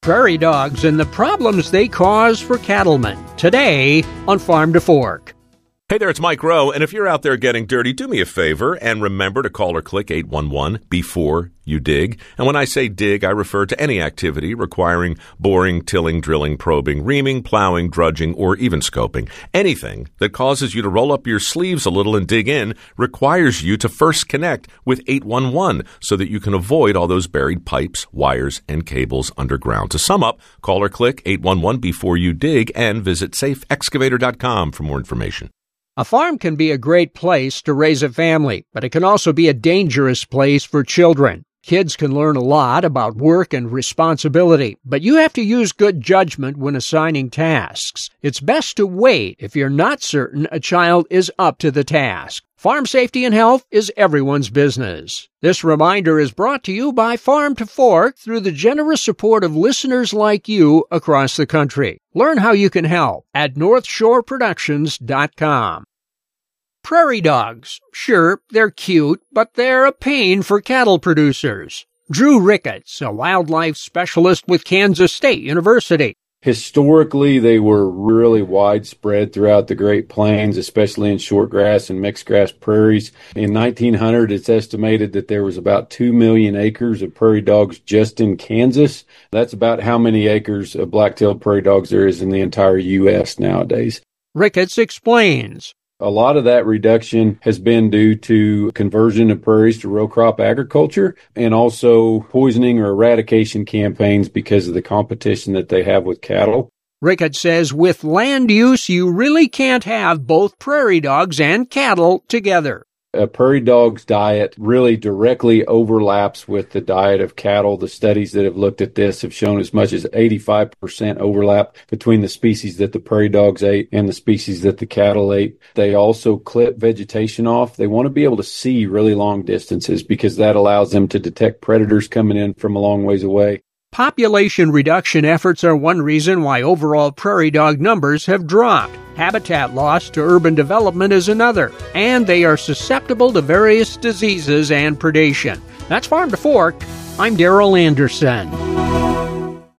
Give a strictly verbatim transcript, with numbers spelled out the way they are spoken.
Prairie dogs and the problems they cause for cattlemen. Today on Farm to Fork. Hey there, it's Mike Rowe, and if you're out there getting dirty, do me a favor and remember to call or click eight one one before you dig. And when I say dig, I refer to any activity requiring boring, tilling, drilling, probing, reaming, plowing, drudging, or even scoping. Anything that causes you to roll up your sleeves a little and dig in requires you to first connect with eight one one so that you can avoid all those buried pipes, wires, and cables underground. To sum up, call or click eight one one before you dig and visit safe excavator dot com for more information. A farm can be a great place to raise a family, but it can also be a dangerous place for children. Kids can learn a lot about work and responsibility, but you have to use good judgment when assigning tasks. It's best to wait if you're not certain a child is up to the task. Farm safety and health is everyone's business. This reminder is brought to you by Farm to Fork through the generous support of listeners like you across the country. Learn how you can help at north shore productions dot com. Prairie dogs. Sure, they're cute, but they're a pain for cattle producers. Drew Ricketts, a wildlife specialist with Kansas State University. Historically, they were really widespread throughout the Great Plains, especially in short grass and mixed grass prairies. In nineteen hundred, it's estimated that there was about two million acres of prairie dogs just in Kansas. That's about how many acres of black-tailed prairie dogs there is in the entire U S nowadays. Ricketts explains. A lot of that reduction has been due to conversion of prairies to row crop agriculture and also poisoning or eradication campaigns because of the competition that they have with cattle. Ricketts says with land use, you really can't have both prairie dogs and cattle together. A prairie dog's diet really directly overlaps with the diet of cattle. The studies that have looked at this have shown as much as eighty-five percent overlap between the species that the prairie dogs ate and the species that the cattle ate. They also clip vegetation off. They want to be able to see really long distances because that allows them to detect predators coming in from a long ways away. Population reduction efforts are one reason why overall prairie dog numbers have dropped. Habitat loss to urban development is another, and they are susceptible to various diseases and predation. That's Farm to Fork. I'm Darrell Anderson.